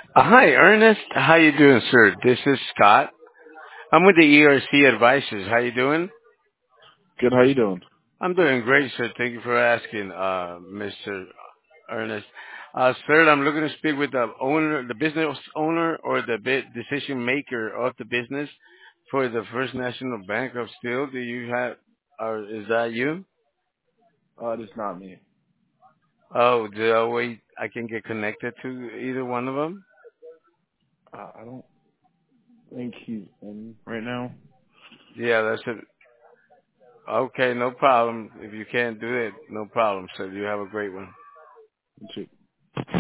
Hi, Ernest. How you doing, sir? This is Scott. I'm with the ERC Advisors. How you doing? Good. How you doing? I'm doing great, sir. Thank you for asking, Mr. Ernest. Sir, I'm looking to speak with the owner, the business owner, or the decision maker of the business for the First National Bank of Steel. Do you have, or is that you? It is not me. Oh, do I wait? I can get connected to either one of them. I don't think he's in right now. Yeah, that's it. Okay, no problem. If you can't do it, no problem, sir. You have a great one. Let's see.